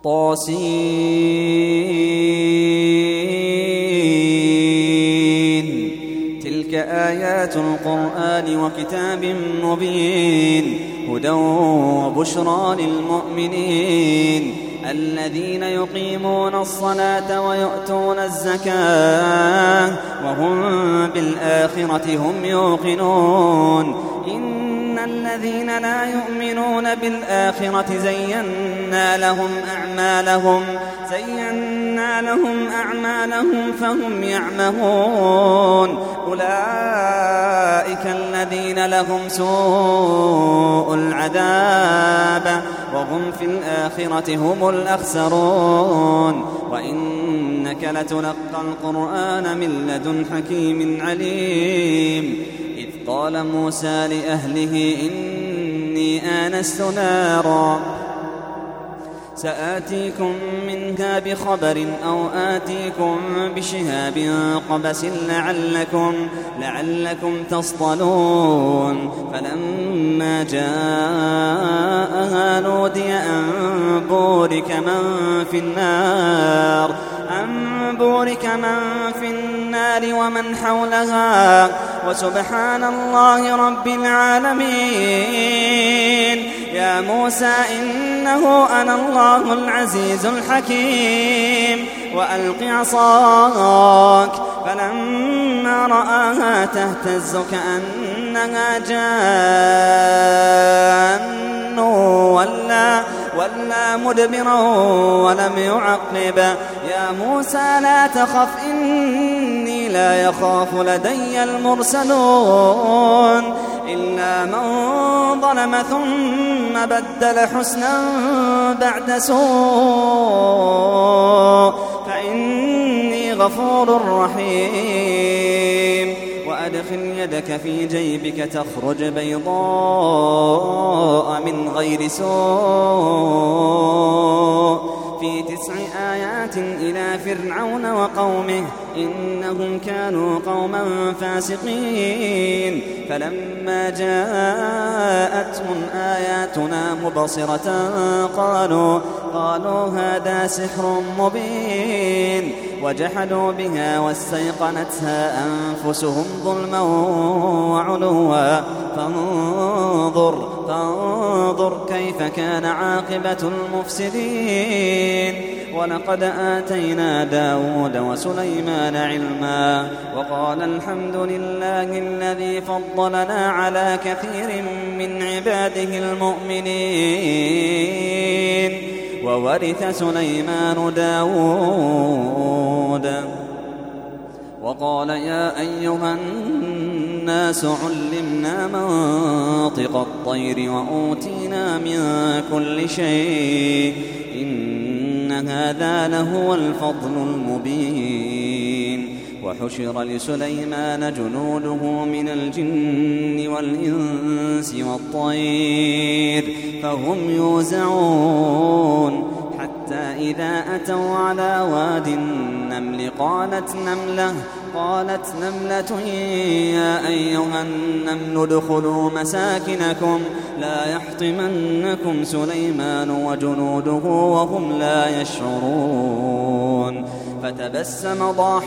طاسين. تلك آيات القرآن وكتاب مبين، هدى وبشرى للمؤمنين الذين يقيمون الصلاة ويؤتون الزكاة وهم بالآخرة هم يوقنون. إن الذين لا يؤمنون بالآخرة زينا لهم أعمالهم فهم يعمهون. أولئك الذين لهم سوء العذاب وهم في الآخرة هم الأخسرون. وإنك لتلقى القرآن من لدن حكيم عليم. إذ قال موسى لأهله إني آنست نارا سآتيكم منها بخبر أو آتيكم بشهاب قبس لعلكم تصطلون. فلما جاءها نودي أن بورك من في النار ومن حولها وسبحان الله رب العالمين. يا موسى إنه أنا الله العزيز الحكيم وألق عصاك. فلما رآها تهتز كأنها جان ولا مدبرا ولم يعقب. يا موسى لا تخف إني لا يخاف لدي المرسلون. إلا من ظلم ثم بدل حسنا بعد سوء فإني غفور رحيم. وأدخل يدك في جيبك تخرج بيضاء من غير سوء في 9 آيات إلى فرعون وقومه إنهم كانوا قوما فاسقين. فلما جاءتهم آياتنا مبصرة قالوا هذا سحر مبين. وجحدوا بها واستيقنتها أنفسهم ظلما وعلوا فانظر كيف كان عاقبة المفسدين. ولقد آتينا داود وسليمان علما وقال الحمد لله الذي فضلنا على كثير من عباده المؤمنين. وورث سليمان داود وقال يا أيها الناس علمنا منطق الطير وأوتينا من كل شيء إن هذا لهو الفضل المبين. وحشر لسليمان جنوده من الجن والإنس والطير فهم يوزعون. حتى إذا أتوا على واد النمل قالت نملة يا أيها النمل ادخلوا مساكنكم لا يحطمنكم سليمان وجنوده وهم لا يشعرون. فتبسم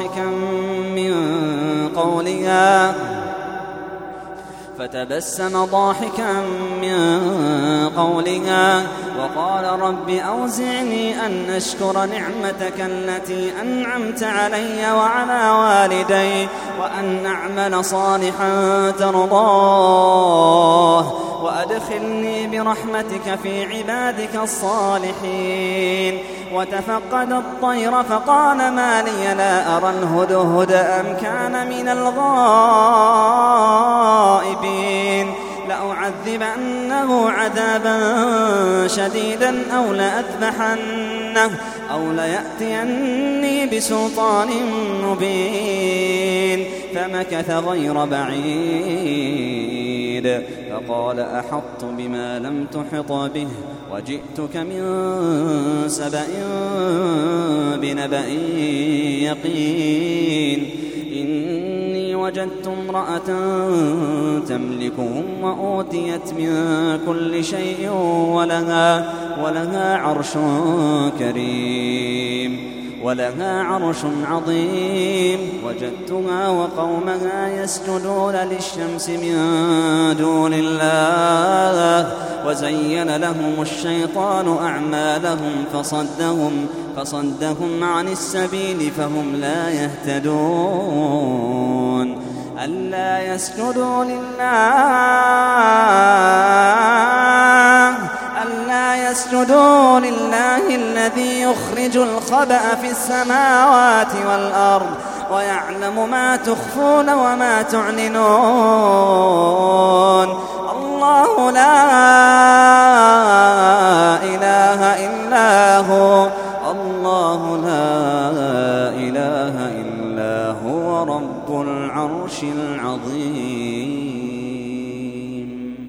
ضاحكا من قولها وقال رب أوزعني أن أشكر نعمتك التي أنعمت علي وعلى والدي وأن أعمل صالحا ترضاه وأدخلني برحمتك في عبادك الصالحين. وتفقد الطير فقال ما لي لا أرى الهدهد أم كان من الغائبين. لأعذبنه عذابا شديدا أو لأذبحنه أو ليأتيني بسلطان مبين. فمكث غير بعيد فقال أحطت بما لم تحط به وجئتك من سبأ بنبأ يقين. إني وجدت امرأة تملكهم وأوتيت من كل شيء ولها عرش كريم ولها عرش عظيم. وجدتها وقومها يسجدون للشمس من دون الله وزين لهم الشيطان أعمالهم فصدهم عن السبيل فهم لا يهتدون. ألا يسجدوا لله الذي يخرج الخبأ في السماوات والأرض ويعلم ما تخفون وما تعلنون. الله لا إله إلا هو رب العرش العظيم.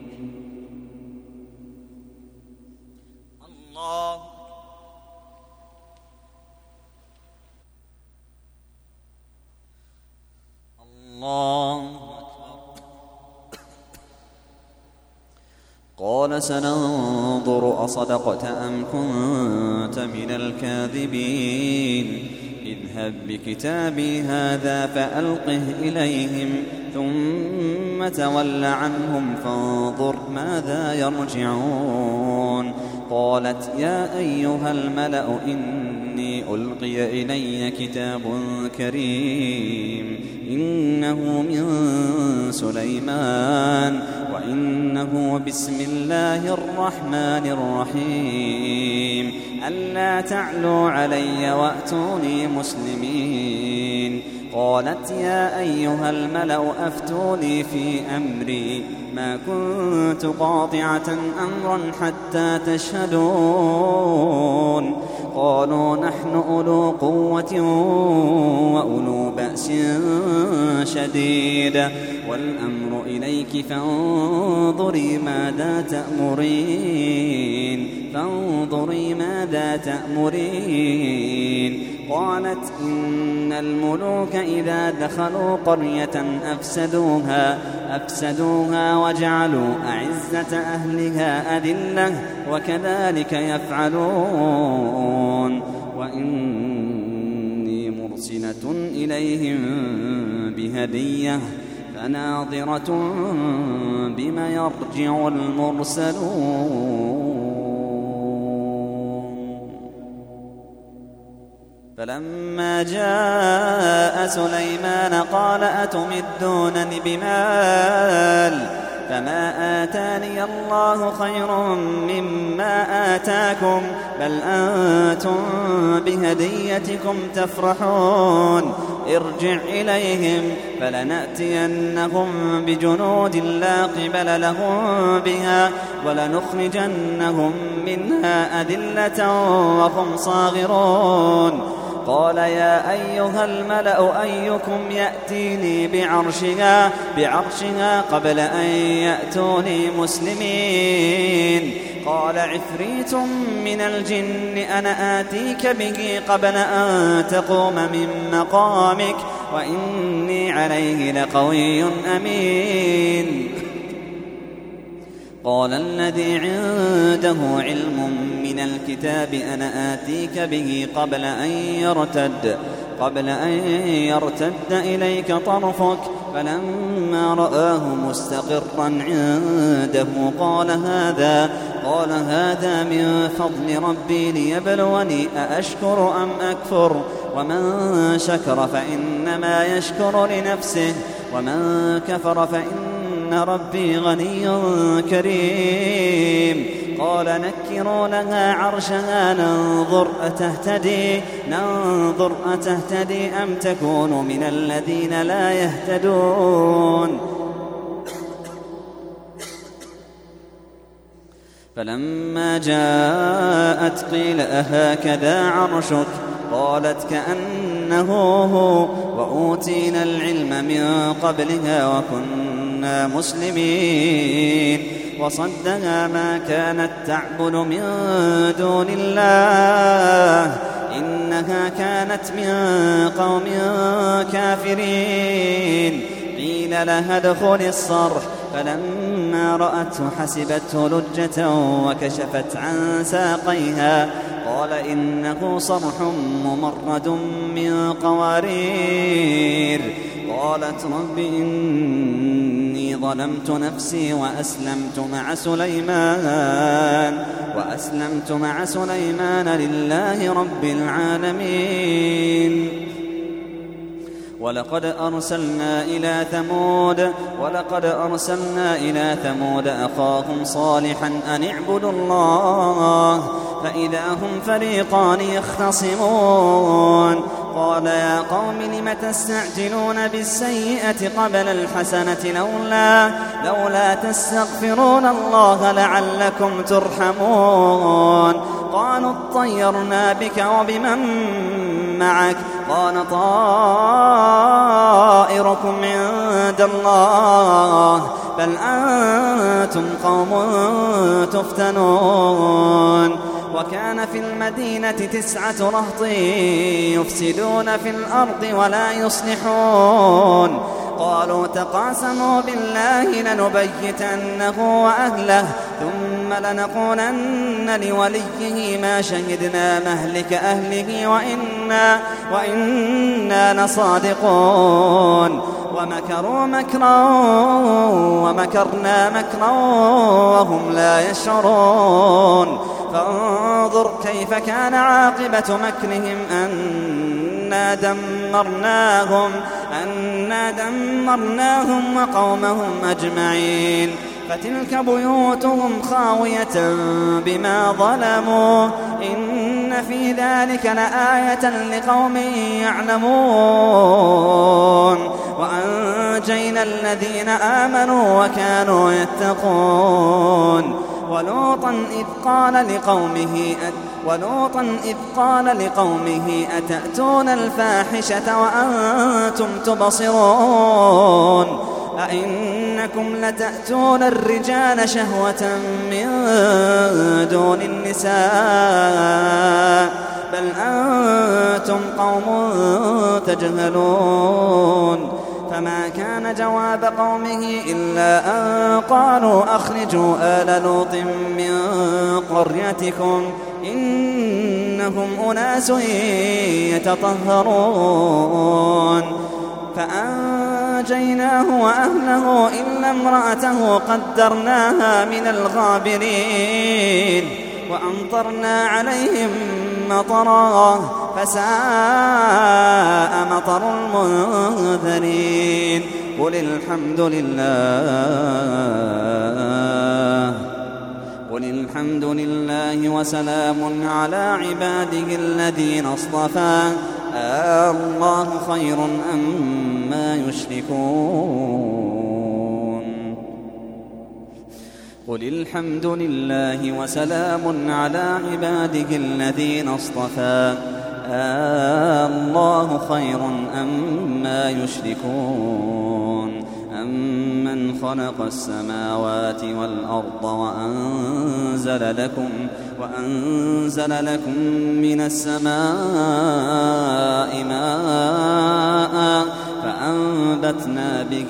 الله قال سننظر أصدقت أم كنت من الكاذبين. اذهب بكتابي هذا فألقه إليهم ثم تول عنهم فانظر ماذا يرجعون. قالت يا أيها الملأ إني ألقي إلي كتاب كريم إنه من سليمان وإنه بسم الله الرحمن الرحيم ألا تعلوا علي وأتوني مسلمين. قالت يا أيها الملأ أفتوني في أمري ما كنت قاطعة أمرا حتى تشهدون. قالوا نحن أولو قوة وأولو بأس شديد والأمر إليك فانظري ماذا تأمرين. قالت إن الملوك إذا دخلوا قرية أفسدوها وجعلوا أعزة أهلها أذلة وكذلك يفعلون. وإني مرسلة إليهم بهدية فناظرة بما يرجع المرسلون. فلما جاء سليمان قال أتمدونني بمال فما آتاني الله خير مما آتاكم بل أنتم بهديتكم تفرحون. ارجع إليهم فلنأتينهم بجنود لا قبل لهم بها ولنخرجنهم منها أذلة وهم صاغرون. قال يا أيها الملأ أيكم يأتيني بعرشها قبل أن يأتوني مسلمين. قال عفريت من الجن أنا آتيك به قبل أن تقوم من مقامك وإني عليه لقوي أمين. قال الذي عنده علم من الكتاب أنا آتيك به قبل أن يرتد إليك طرفك. فلما رآه مستقرا عنده قال هذا من فضل ربي ليبلوني أأشكر أم أكفر. ومن شكر فإنما يشكر لنفسه ومن كفر فإن ربي غني كريم. قال نكروا لها عرشها ننظر أتهتدي أم تكون من الذين لا يهتدون. فلما جاءت قيل أهكذا عرشك قالت كأنه هو وأوتينا العلم من قبلها وكنا مسلمين. وصدها ما كانت تعبد من دون الله إنها كانت من قوم كافرين. قيل لها ادخل الصرح فلما رأته حسبته لجة وكشفت عن ساقيها قال إنه صرح ممرد من قوارير. قالت رب إني ظلمت نفسي وأسلمت مع سليمان لله رب العالمين. ولقد أرسلنا إلى ثمود أخاهم صالحا أن اعبدوا الله فإذا هم فريقان يختصمون. قال يا قوم لم تستعجلون بالسيئة قبل الحسنة لولا تستغفرون الله لعلكم ترحمون. قالوا اطيرنا بك وبمن معك قال طائركم عند الله بل أنتم قوم تفتنون. وكان في المدينة 9 رهط يفسدون في الأرض ولا يصلحون. قالوا تقاسموا بالله لنبيتنه وأهله ثم لنقولن لوليه ما شهدنا مهلك أهله وإنا لصادقون. ومكروا مكرا ومكرنا مكرا وهم لا يشعرون. فانظر كيف كان عاقبة مكرهم أنا دمرناهم وقومهم أجمعين. فتلك بيوتهم خاوية بما ظلموا إن في ذلك لآية لقوم يعلمون. وأنجينا الذين آمنوا وكانوا يتقون. ولوطا إذ قال لقومه أتأتون الفاحشة وأنتم تبصرون أئنكم لتأتون الرجال شهوة من دون النساء بل أنتم قوم تجهلون. فما كان جواب قومه إلا أن قالوا أخرجوا آل لوط من قريتكم إنهم أناس يتطهرون. فأنجيناه وأهله إلا امرأته قدرناها من الغابرين. وأمطرنا عليهم مطرا فساء مطر المنذرين. قل الحمد لله وسلام على عباده الذين اصطفى الله خير أما يشركون. قل الحمد لله وسلام على عباده الذين اصطفى الله خير أما يشركون. أمن خلق السماوات والأرض وأنزل لكم من السماء ماء فأنبتنا به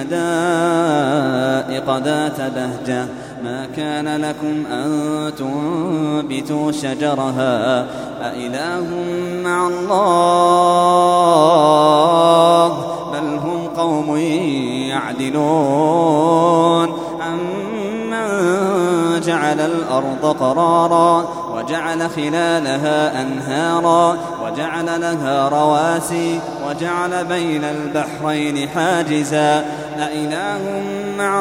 حدائق ذات بهجة ما كان لكم أن تنبتوا شجرها أإله مع الله بل هم قوم يعدلون. أمن جعل الأرض قرارا وجعل خلالها أنهارا وجعل لها رواسي وجعل بين البحرين حاجزا أإله مع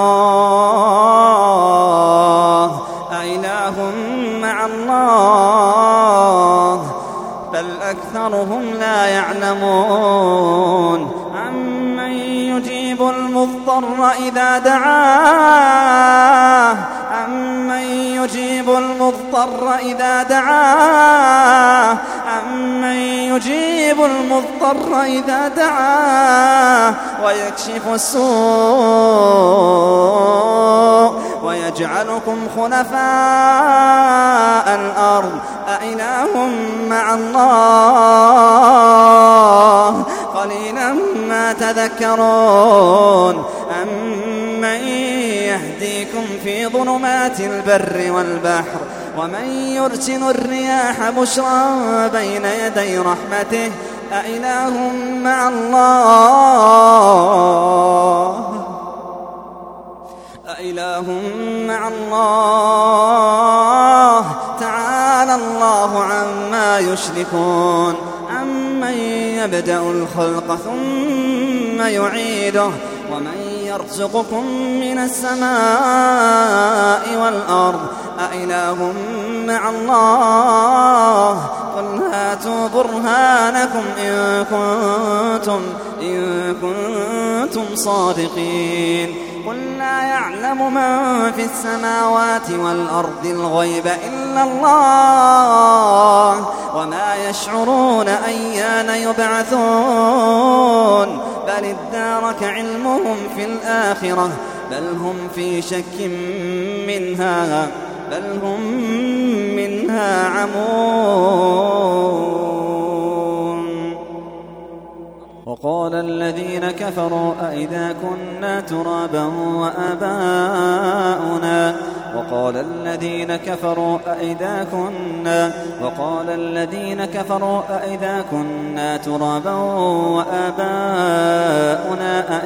الله بل أكثرهم لا يعلمون. أمن يجيب المضطر إذا دعاه أمن يجيب المضطر إذا دعاه ويكشف السوء ويجعلكم خلفاء الأرض أإله مع الله قليلا ما تذكرون. أمن في ظلمات البر والبحر ومن يرسل الرياح بشرا بين يدي رحمته أإله مع الله تعالى الله عما يشركون أمن يبدأ الخلق ثم يعيده ومن يرزقكم من السماء والأرض أإله مع الله قل هاتوا برهانكم إن كنتم صادقين قل لا يعلم من في السماوات والأرض الغيب إلا الله وما يشعرون أيان يبعثون بل ادارك علمهم في الآخرة بل هم في شك منها عمون. وقال الذين كفروا أئذا كنا ترابا وآباؤنا وقال الذين كفروا أئذا كنا ترابا وآباؤنا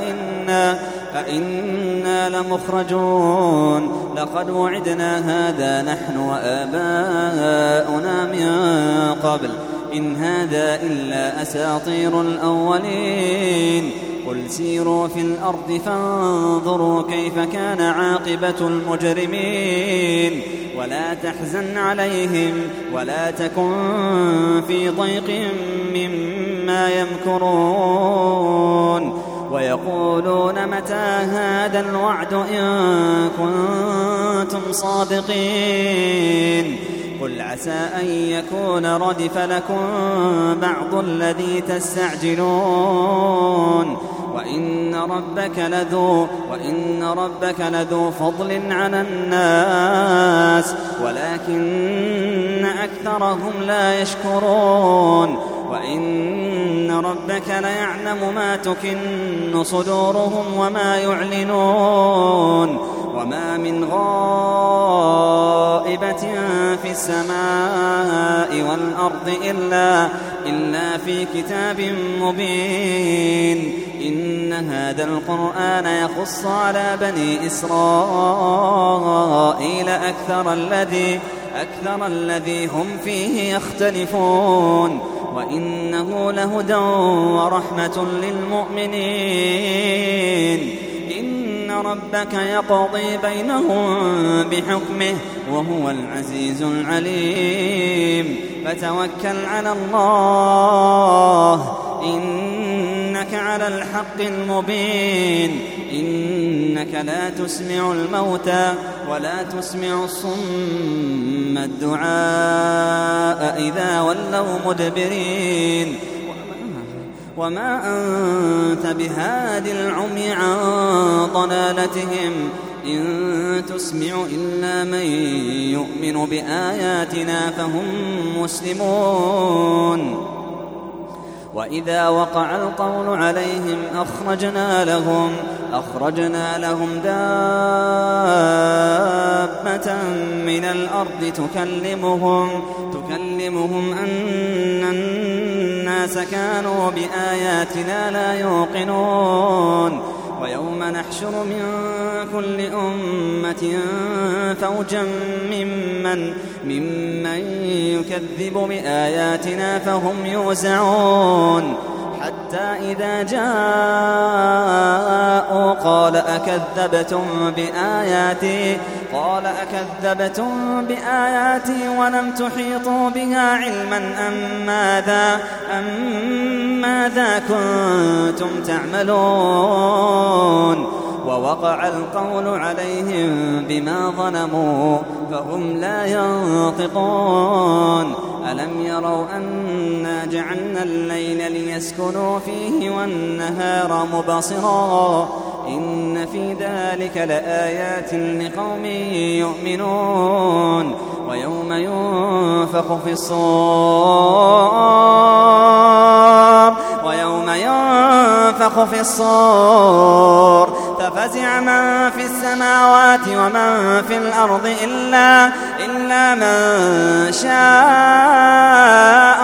أئنا لمخرجون لقد وعدنا هذا نحن وآباؤنا من قبل إن هذا إلا أساطير الأولين قل سيروا في الأرض فانظروا كيف كان عاقبة المجرمين ولا تحزن عليهم ولا تكن في ضيق مما يمكرون ويقولون متى هذا الوعد إن كنتم صادقين قل عسى أن يكون ردف لكم بعض الذي تستعجلون وإن ربك لذو فضل على الناس ولكن أكثرهم لا يشكرون وإن ربك ليعلم ما تكن صدورهم وما يعلنون وما من غائبة في السماء والأرض إلا في كتاب مبين إن هذا القرآن يخص على بني إسرائيل أكثر الذي هم فيه يختلفون وإنه لهدى ورحمة للمؤمنين إن ربك يقضي بينهم بحكمه وهو العزيز العليم فتوكل على الله إنك على الحق المبين إنك لا تسمع الموتى ولا تسمع الصم الدعاء إذا ولوا مدبرين وما أنت بهاد العمي عن ضلالتهم إن تسمع إلا من يؤمن بآياتنا فهم مسلمون وإذا وقع القول عليهم أخرجنا لهم دابة من الأرض تكلمهم أن الناس كانوا بآياتنا لا يوقنون ويوم نحشر من كل أمة فوجا ممن يكذب بآياتنا فهم يوزعون حتى إذا جاءوا قال أكذبتم بآياتي ولم تحيطوا بها علما أم ماذا كنتم تعملون ووقع القول عليهم بما ظلموا فهم لا ينطقون ألم يروا أنا جعلنا الليل ليسكنوا فيه والنهار مبصرا إن في ذلك لآيات لقوم يؤمنون ويوم ينفخ في الصور ففزع من في السماوات ومن في الأرض إلا من شاء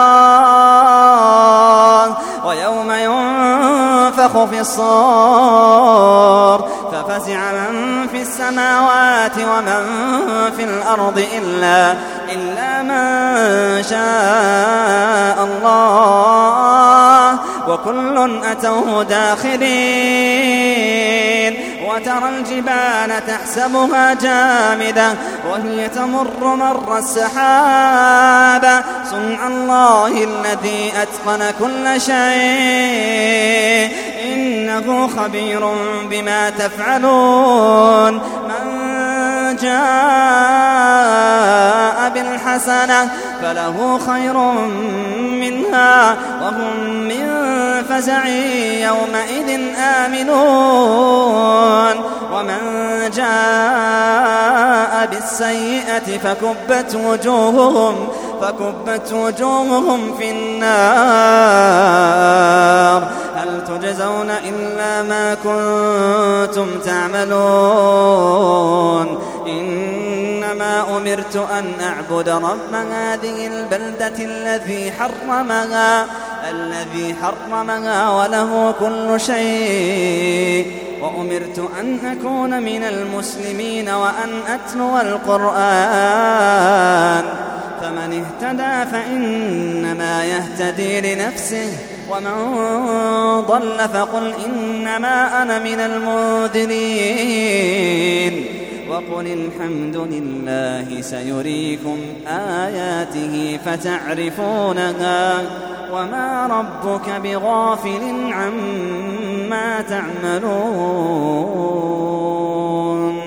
الله. ويوم ينفخ في الصور ففزع من في السماوات ومن في الأرض إلا من شاء الله، وكل أتوه داخرين. وترى الجبال تحسبها جامدة وهي تمر مر السحاب، صنع الله الذي أتقن كل شيء، إنه خبير بما تفعلون. من جاء بالحسنة فله خير منها وهم من فزع يومئذ آمنون. ومن جاء بالسيئة فكبت وجوههم في النار، هل تجزون إلا ما كنتم تعملون. إنما أمرت أن أعبد رب هذه البلدة الذي حرمها وله كل شيء، وأمرت أن أكون من المسلمين وأن أتلو القرآن. فمن اهتدى فإنما يهتدي لنفسه، ومن ضل فقل إنما أنا من المنذرين. وقل الحمد لله سيريكم آياته فتعرفونها، وما ربك بغافل عما تعملون.